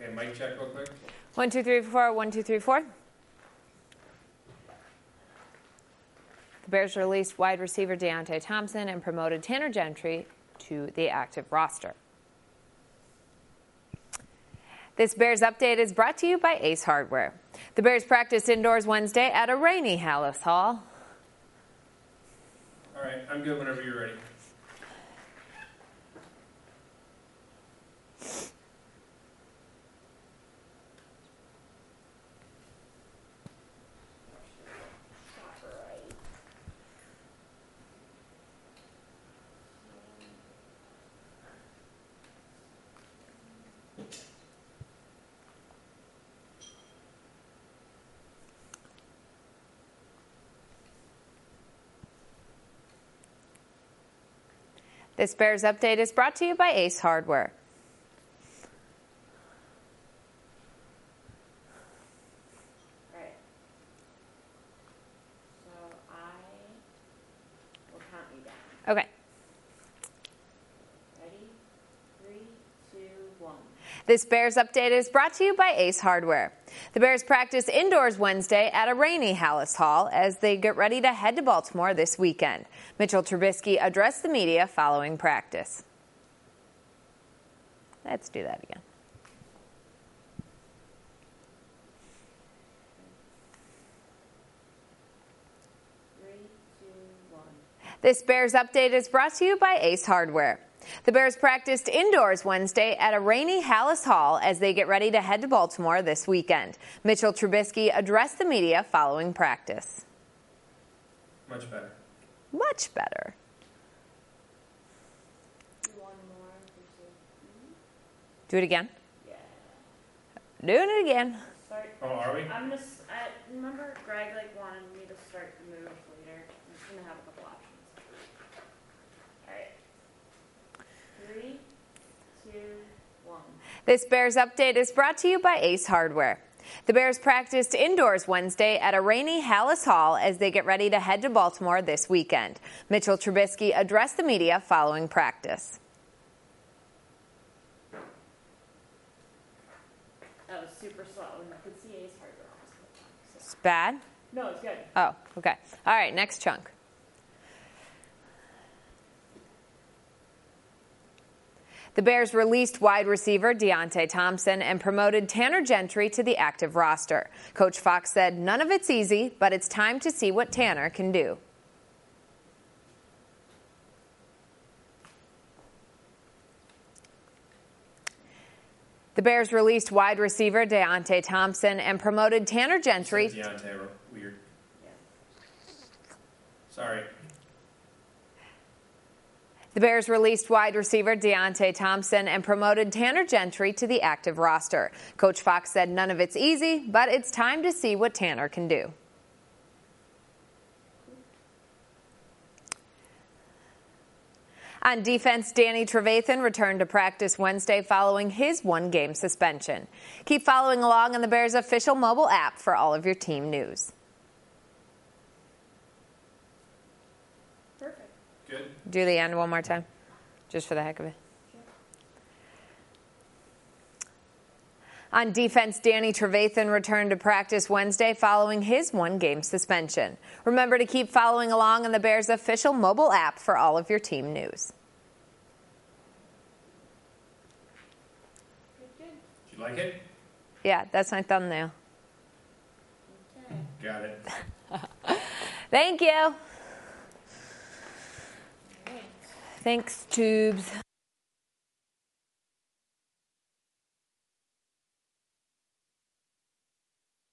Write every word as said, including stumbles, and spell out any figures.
Okay, mic check real quick. One, two, three, four, one, two, three, four. The Bears released wide receiver Deontay Thompson and promoted Tanner Gentry to the active roster. This Bears update is brought to you by Ace Hardware. The Bears practiced indoors Wednesday at a rainy Halas Hall. All right, I'm good whenever you're ready. This Bears update is brought to you by Ace Hardware. Right. So I will count you down. Okay. Ready? Three, two, one. This Bears update is brought to you by Ace Hardware. The Bears practice indoors Wednesday at a rainy Halas Hall as they get ready to head to Baltimore this weekend. Mitchell Trubisky addressed the media following practice. Let's do that again. Three, two, one. This Bears update is brought to you by Ace Hardware. The Bears practiced indoors Wednesday at a rainy Halas Hall as they get ready to head to Baltimore this weekend. Mitchell Trubisky addressed the media following practice. Much better. Much better. One more. versus- Do it again. Yeah. Doing it again. Start. Oh, are we? I'm gonna. s- I remember Greg like wanted me to start the move later. I'm just gonna have a couple options. All right. Three, two, one. This Bears update is brought to you by Ace Hardware. The Bears practiced indoors Wednesday at a rainy Halas Hall as they get ready to head to Baltimore this weekend. Mitchell Trubisky addressed the media following practice. That was super slow, and I could see Ace Hardware almost the whole time. So. It's bad? No, it's good. Oh, okay. All right, next chunk. The Bears released wide receiver Deontay Thompson and promoted Tanner Gentry to the active roster. Coach Fox said, "None of it's easy, but it's time to see what Tanner can do." The Bears released wide receiver Deontay Thompson and promoted Tanner Gentry. Said Deontay, weird. Yeah. Sorry. The Bears released wide receiver Deontay Thompson and promoted Tanner Gentry to the active roster. Coach Fox said, "None of it's easy, but it's time to see what Tanner can do." On defense, Danny Trevathan returned to practice Wednesday following his one-game suspension. Keep following along on the Bears' official mobile app for all of your team news. Perfect. Good. Do the end one more time, just for the heck of it. On defense, Danny Trevathan returned to practice Wednesday following his one-game suspension. Remember to keep following along on the Bears' official mobile app for all of your team news. Good, good. Did you like it? Yeah, that's my thumbnail. Okay. Got it. Thank you. All right. Thanks, Tubes.